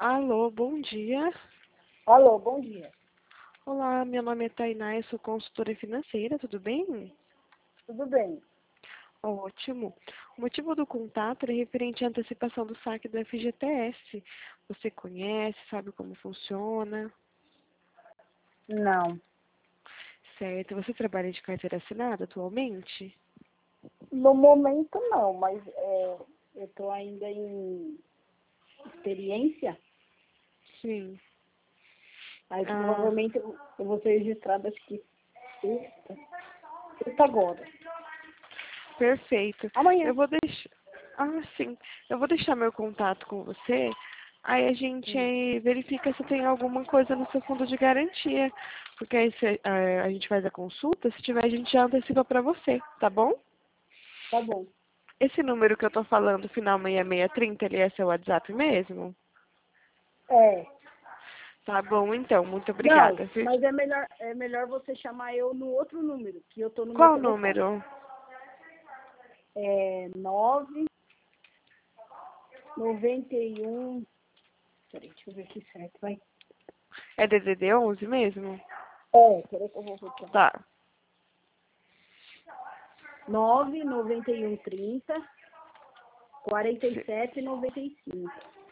Alô, bom dia. Alô, bom dia. Olá, meu nome é Tainá, eu sou consultora financeira, tudo bem? Tudo bem? Ótimo. O motivo do contato é referente à antecipação do saque do FGTS. Você conhece, sabe como funciona? Não. Certo. Você trabalha de carteira assinada atualmente? No momento não, mas eu estou ainda em experiência, Sim. aí Ah, provavelmente eu vou ser registrada acho que sexta agora. perfeito. Amanhã. Eu vou deixar. Ah, sim. Eu vou deixar meu contato com você. Aí a gente Sim. verifica se tem alguma coisa no seu fundo de garantia. Porque aí a gente faz a consulta, se tiver a gente já antecipa para você, tá bom? Tá bom. Esse número que eu tô falando, final 6630, ele é seu WhatsApp mesmo? É. Tá bom, então. Muito Não, obrigada. Viu? mas é melhor você chamar eu no outro número, que eu tô no meu Qual telefone. número? É 991. Peraí, deixa eu ver aqui certo, vai. É DDD 11 mesmo? Peraí que eu vou repetir. Tá. 99130 4795.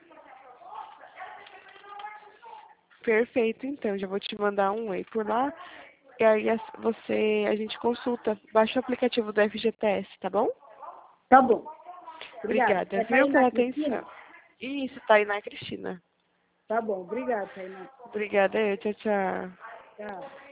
Perfeito, então. Já vou te mandar um oi por lá. E aí a gente consulta. Baixa o aplicativo do FGTS, tá bom? Tá bom. Obrigada. Obrigada, É viu, Tainá pela Cristina? atenção. Isso, Tainá Cristina. Tá bom. Obrigada, Tainá. Obrigada, tchau, tchau. Tchau.